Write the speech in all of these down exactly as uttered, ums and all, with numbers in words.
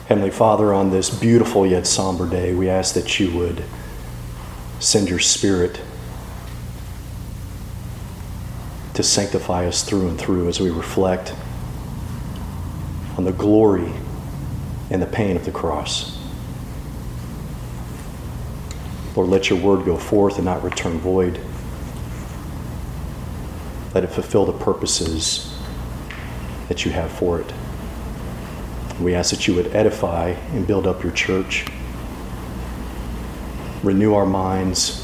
Heavenly Father, on this beautiful yet somber day, we ask that you would send your Spirit to sanctify us through and through as we reflect on the glory and the pain of the cross. Lord, let your word go forth and not return void. Let it fulfill the purposes that you have for it. We ask that you would edify and build up your church, renew our minds,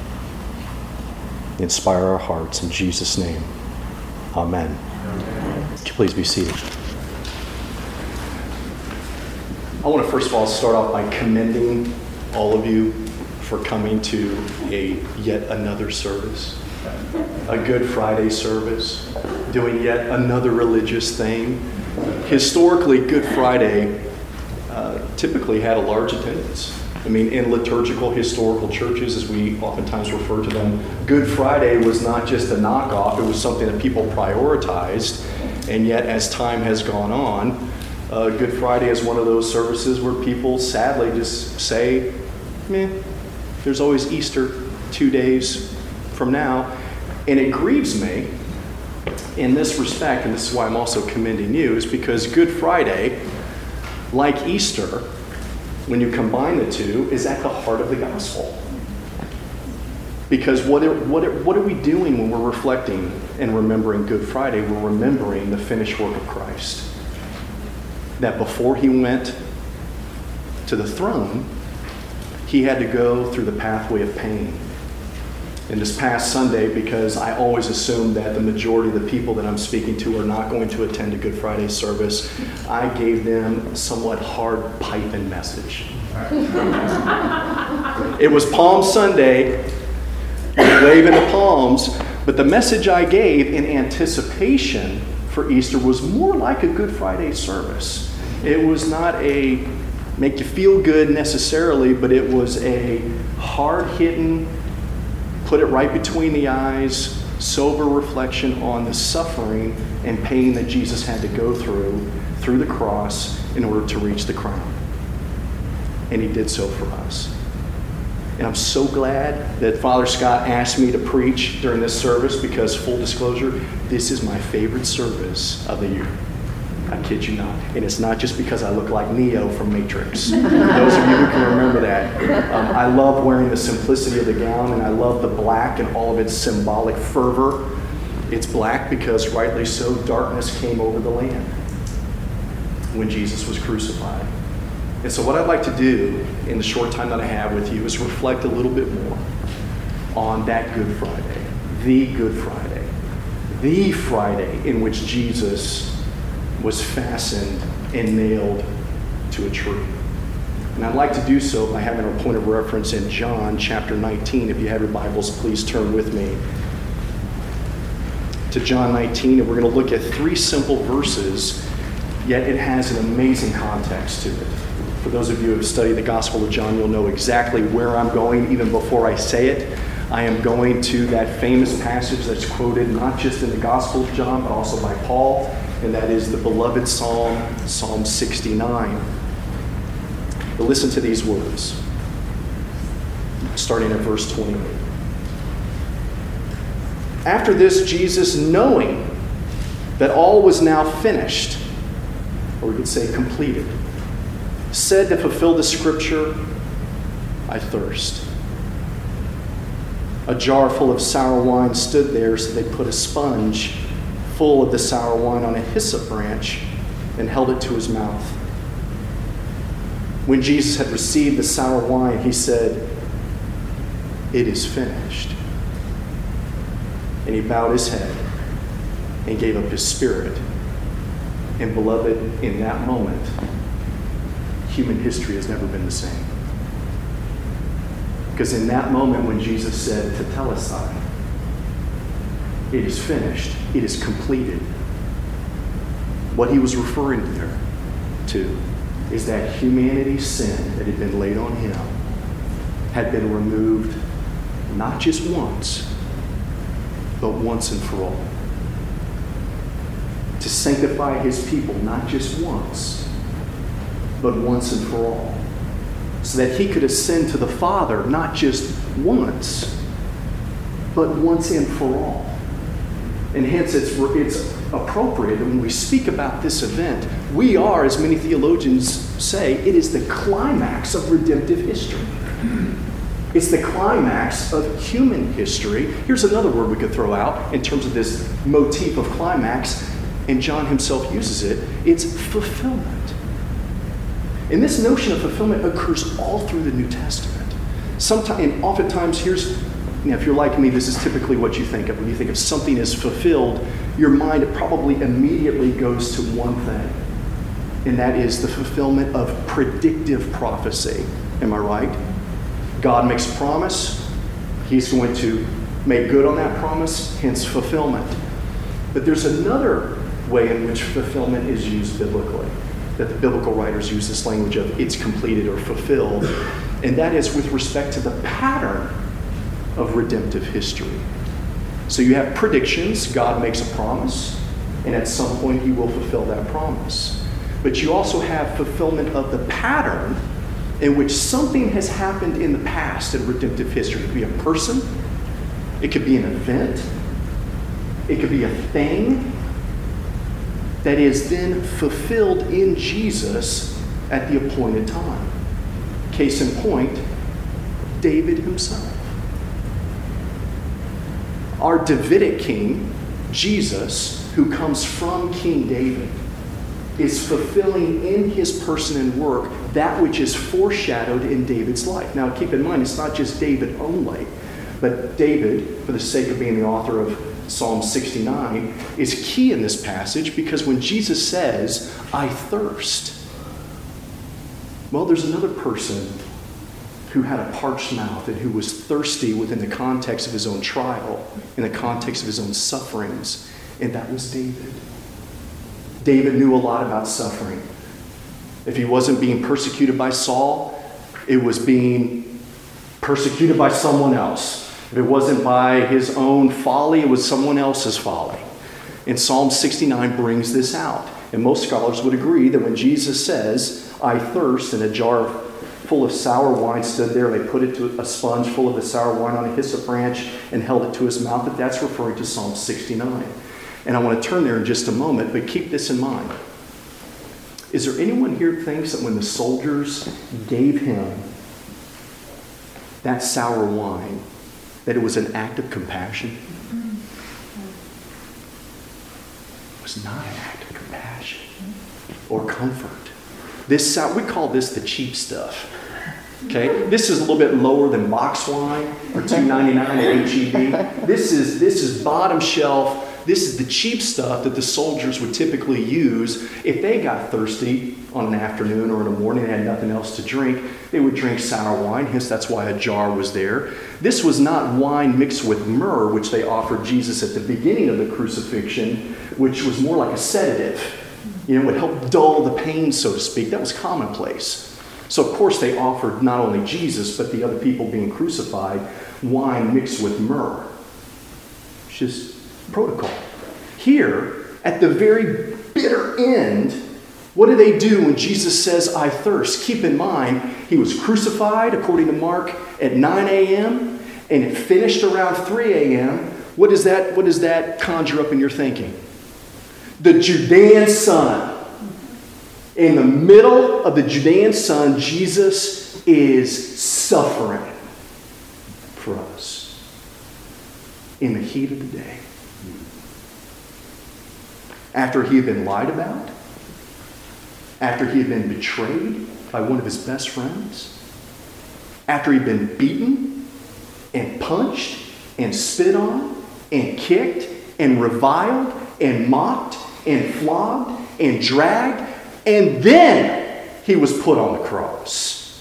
inspire our hearts. In Jesus' name, amen. Amen. Please be seated. I want to first of all start off by commending all of you for coming to a yet another service, a Good Friday service, doing yet another religious thing. Historically, Good Friday uh, typically had a large attendance. I mean, in liturgical historical churches, as we oftentimes refer to them, Good Friday was not just a knockoff, it was something that people prioritized. And yet, as time has gone on, uh, Good Friday is one of those services where people sadly just say, meh, there's always Easter two days from now. And it grieves me in this respect, and this is why I'm also commending you, is because Good Friday, like Easter, when you combine the two, is at the heart of the gospel. Because what are, what are, what are we doing when we're reflecting and remembering Good Friday? We're remembering the finished work of Christ. That before he went to the throne, he had to go through the pathway of pain. And this past Sunday, because I always assume that the majority of the people that I'm speaking to are not going to attend a Good Friday service, I gave them a somewhat hard piping message. It was Palm Sunday, waving the palms, but the message I gave in anticipation for Easter was more like a Good Friday service. It was not a make you feel good necessarily, but it was a hard-hitting, put it right between the eyes, sober reflection on the suffering and pain that Jesus had to go through, through the cross, in order to reach the crown. And he did so for us. And I'm so glad that Father Scott asked me to preach during this service because, full disclosure, this is my favorite service of the year. I kid you not. And it's not just because I look like Neo from Matrix. Those of you who can remember that. Um, I love wearing the simplicity of the gown, and I love the black and all of its symbolic fervor. It's black because, rightly so, darkness came over the land when Jesus was crucified. And so what I'd like to do in the short time that I have with you is reflect a little bit more on that Good Friday, the Good Friday, the Friday in which Jesus was fastened and nailed to a tree. And I'd like to do so by having a point of reference in John chapter nineteen. If you have your Bibles, please turn with me to John nineteen, and we're going to look at three simple verses, yet it has an amazing context to it. For those of you who have studied the Gospel of John, you'll know exactly where I'm going even before I say it. I am going to that famous passage that's quoted not just in the Gospel of John, but also by Paul, and that is the beloved Psalm, Psalm sixty-nine. But listen to these words, starting at verse twenty-eight. After this, Jesus, knowing that all was now finished, or we could say completed, said to fulfill the scripture, I thirst. A jar full of sour wine stood there, so they put a sponge full of the sour wine on a hyssop branch and held it to his mouth. When Jesus had received the sour wine, he said, it is finished. And he bowed his head and gave up his spirit. And beloved, in that moment, human history has never been the same. Because in that moment when Jesus said, Tetelestai, it is finished, it is completed, what he was referring there to is that humanity's sin that had been laid on him had been removed not just once, but once and for all. To sanctify his people not just once, but once and for all, so that he could ascend to the Father not just once, but once and for all. And hence it's, it's appropriate that when we speak about this event, we are, as many theologians say, it is the climax of redemptive history. It's the climax of human history. Here's another word we could throw out in terms of this motif of climax, and John himself uses it. It's fulfillment. And this notion of fulfillment occurs all through the New Testament. Sometimes, and oftentimes, here's, you know, if you're like me, this is typically what you think of. When you think of something is fulfilled, your mind probably immediately goes to one thing, and that is the fulfillment of predictive prophecy. Am I right? God makes a promise. He's going to make good on that promise, hence fulfillment. But there's another way in which fulfillment is used biblically, that the biblical writers use this language of it's completed or fulfilled, and that is with respect to the pattern of redemptive history. So you have predictions. God makes a promise, and at some point he will fulfill that promise. But you also have fulfillment of the pattern in which something has happened in the past in redemptive history. It could be a person, it could be an event, it could be a thing that is then fulfilled in Jesus at the appointed time. Case in point, David himself. Our Davidic king, Jesus, who comes from King David, is fulfilling in his person and work that which is foreshadowed in David's life. Now, keep in mind, it's not just David only, but David, for the sake of being the author of Psalm sixty-nine, is key in this passage because when Jesus says, I thirst, well, there's another person who had a parched mouth and who was thirsty within the context of his own trial, in the context of his own sufferings, and that was David. David knew a lot about suffering. If he wasn't being persecuted by Saul, it was being persecuted by someone else. If it wasn't by his own folly, it was someone else's folly. And Psalm sixty-nine brings this out. And most scholars would agree that when Jesus says, I thirst, and a jar full of sour wine stood there, they put it to a sponge full of the sour wine on a hyssop branch and held it to his mouth, that that's referring to Psalm sixty-nine. And I want to turn there in just a moment, but keep this in mind. Is there anyone here who thinks that when the soldiers gave him that sour wine, that it was an act of compassion? It was not an act of compassion or comfort. This sour, we call this the cheap stuff. Okay, this is a little bit lower than box wine or two ninety-nine at H E B. This is this is bottom shelf. This is the cheap stuff that the soldiers would typically use if they got thirsty on an afternoon or in the morning and had nothing else to drink. They would drink sour wine, hence that's why a jar was there. This was not wine mixed with myrrh, which they offered Jesus at the beginning of the crucifixion, which was more like a sedative. You know, it would help dull the pain, so to speak. That was commonplace. So, of course, they offered not only Jesus, but the other people being crucified, wine mixed with myrrh. It's just protocol. Here, at the very bitter end, what do they do when Jesus says, I thirst? Keep in mind, he was crucified, according to Mark, at nine a.m., and it finished around three a.m. What does that, what does that conjure up in your thinking? The Judean sun. In the middle of the Judean sun, Jesus is suffering for us in the heat of the day. After he had been lied about, after he had been betrayed by one of his best friends, after he'd been beaten and punched and spit on and kicked and reviled and mocked and flogged and dragged, and then he was put on the cross,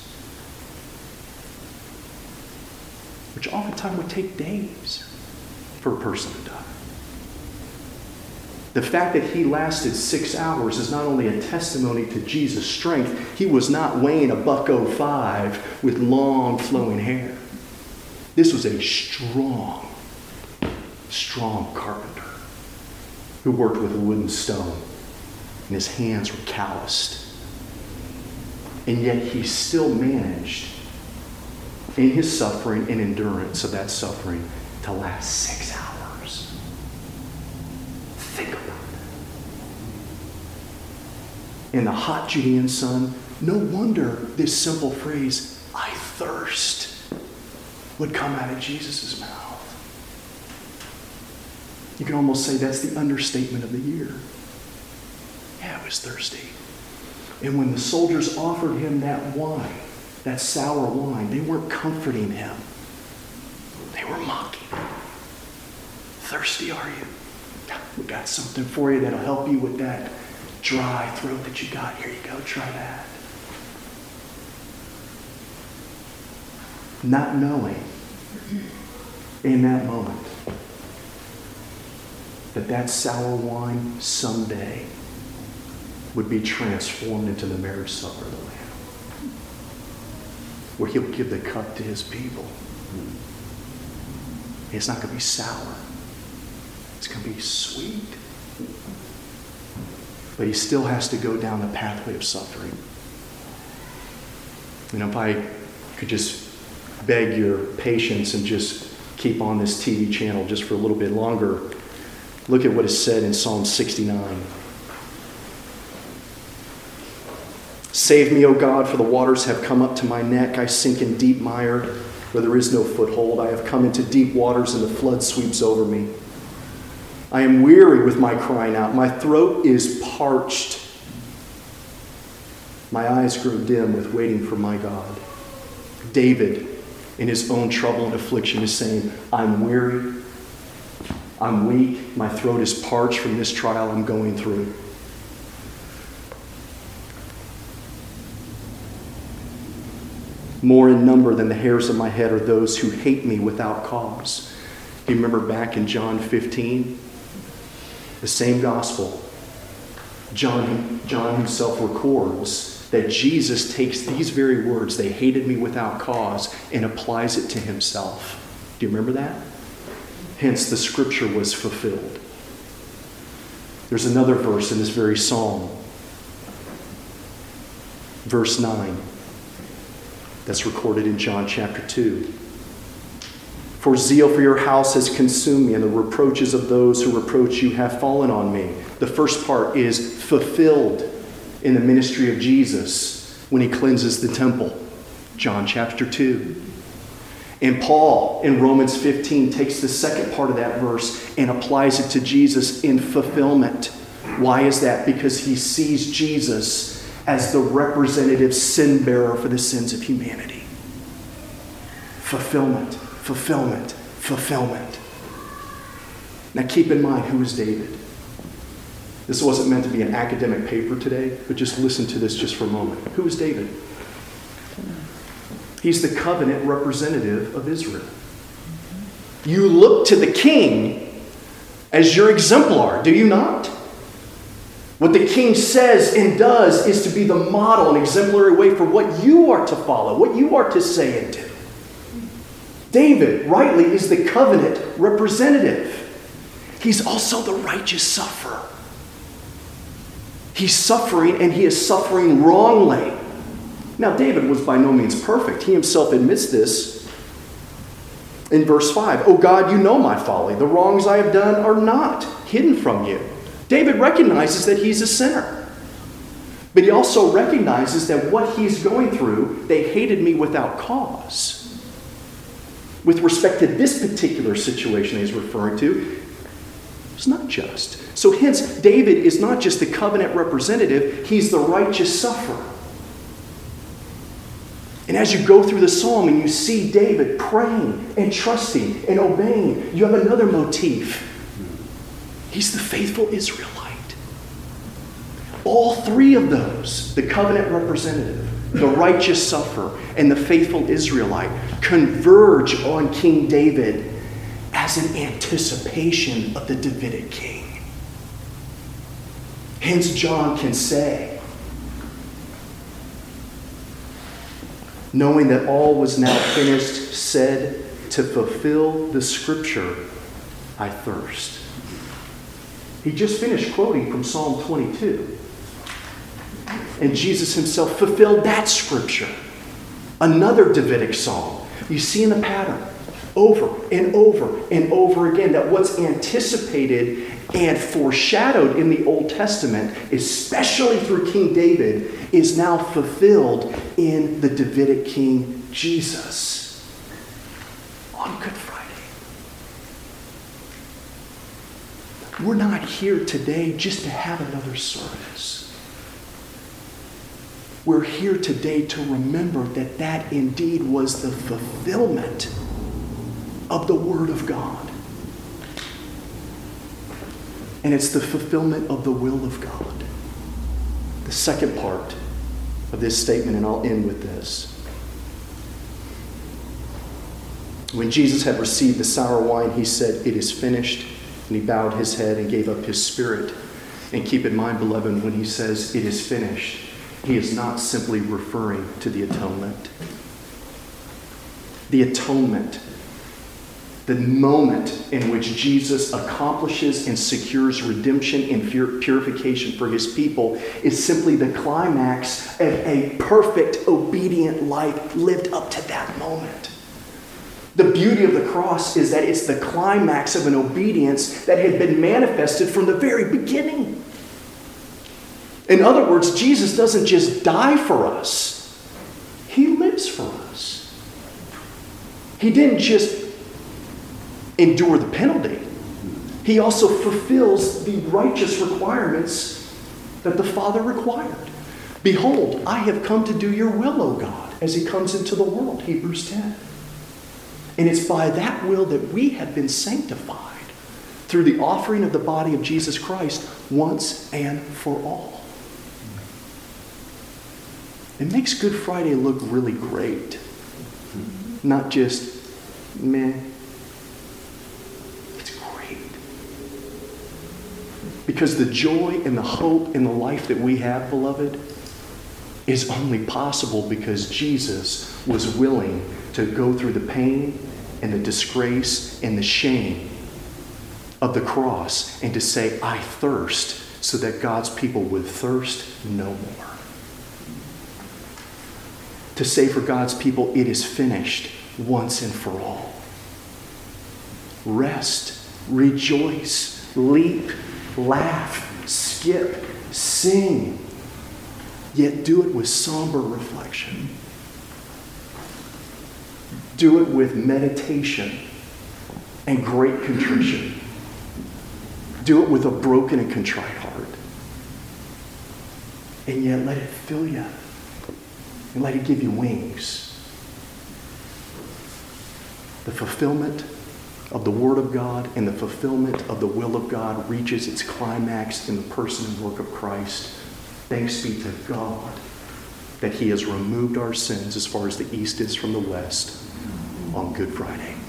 which oftentimes would take days for a person to die. The fact that he lasted six hours is not only a testimony to Jesus' strength. He was not weighing a buck oh five with long flowing hair. This was a strong, strong carpenter who worked with wood and stone, and his hands were calloused. And yet he still managed in his suffering and endurance of that suffering to last six hours. Think about it. In the hot Judean sun, no wonder this simple phrase, I thirst, would come out of Jesus' mouth. You can almost say that's the understatement of the year. Yeah, it was thirsty. And when the soldiers offered him that wine, that sour wine, they weren't comforting him. They were mocking him. Thirsty are you? We got something for you that'll help you with that dry throat that you got. Here you go, try that. Not knowing in that moment that that sour wine someday would be transformed into the marriage supper of the Lamb, where he'll give the cup to his people. It's not going to be sour. It's going to be sweet. But he still has to go down the pathway of suffering. You know, if I could just beg your patience and just keep on this T V channel just for a little bit longer, look at what is said in Psalm sixty-nine. Save me, O God, for the waters have come up to my neck. I sink in deep mire where there is no foothold. I have come into deep waters and the flood sweeps over me. I am weary with my crying out. My throat is parched. My eyes grow dim with waiting for my God. David, in his own trouble and affliction, is saying, I'm weary. I'm weak. My throat is parched from this trial I'm going through. More in number than the hairs of my head are those who hate me without cause. You remember back in John fifteen? The same gospel. John, John himself records that Jesus takes these very words, they hated me without cause, and applies it to himself. Do you remember that? Hence, the scripture was fulfilled. There's another verse in this very psalm. Verse nine. That's recorded in John chapter two. For zeal for your house has consumed me, and the reproaches of those who reproach you have fallen on me. The first part is fulfilled in the ministry of Jesus when he cleanses the temple. John chapter two. And Paul in Romans fifteen takes the second part of that verse and applies it to Jesus in fulfillment. Why is that? Because he sees Jesus as the representative sin bearer for the sins of humanity. Fulfillment, fulfillment, fulfillment. Now keep in mind, who is David? This wasn't meant to be an academic paper today, but just listen to this just for a moment. Who is David? He's the covenant representative of Israel. You look to the king as your exemplar, do you not? What the king says and does is to be the model, an exemplary way for what you are to follow, what you are to say and do. David, rightly, is the covenant representative. He's also the righteous sufferer. He's suffering, and he is suffering wrongly. Now, David was by no means perfect. He himself admits this in verse five. Oh God, you know my folly. The wrongs I have done are not hidden from you. David recognizes that he's a sinner. But he also recognizes that what he's going through, they hated me without cause. With respect to this particular situation he's referring to, it's not just. So hence, David is not just the covenant representative, he's the righteous sufferer. And as you go through the psalm and you see David praying and trusting and obeying, you have another motif. He's the faithful Israelite. All three of those, the covenant representative, the righteous sufferer, and the faithful Israelite, converge on King David as an anticipation of the Davidic king. Hence, John can say, knowing that all was now finished, said, to fulfill the scripture, I thirst. He just finished quoting from Psalm twenty-two. And Jesus himself fulfilled that scripture. Another Davidic psalm. You see in the pattern over and over and over again that what's anticipated and foreshadowed in the Old Testament, especially through King David, is now fulfilled in the Davidic King Jesus on Good Friday. We're not here today just to have another service. We're here today to remember that that indeed was the fulfillment of the Word of God. And it's the fulfillment of the will of God. The second part of this statement, and I'll end with this. When Jesus had received the sour wine, he said, "It is finished." And he bowed his head and gave up his spirit. And keep in mind, beloved, when he says, "It is finished," he is not simply referring to the atonement. The atonement, the moment in which Jesus accomplishes and secures redemption and purification for his people, is simply the climax of a perfect, obedient life lived up to that moment. The beauty of the cross is that it's the climax of an obedience that had been manifested from the very beginning. In other words, Jesus doesn't just die for us. He lives for us. He didn't just endure the penalty. He also fulfills the righteous requirements that the Father required. "Behold, I have come to do your will, O God," as he comes into the world, Hebrews ten. And it's by that will that we have been sanctified through the offering of the body of Jesus Christ once and for all. It makes Good Friday look really great. Not just meh. It's great. Because the joy and the hope and the life that we have, beloved, is only possible because Jesus was willing to go through the pain and the disgrace and the shame of the cross and to say, "I thirst," so that God's people would thirst no more. To say for God's people, "It is finished once and for all." Rest, rejoice, leap, laugh, skip, sing, yet do it with somber reflection. Do it with meditation and great contrition. Do it with a broken and contrite heart. And yet let it fill you. And let it give you wings. The fulfillment of the Word of God and the fulfillment of the will of God reaches its climax in the person and work of Christ. Thanks be to God that he has removed our sins as far as the east is from the west on Good Friday.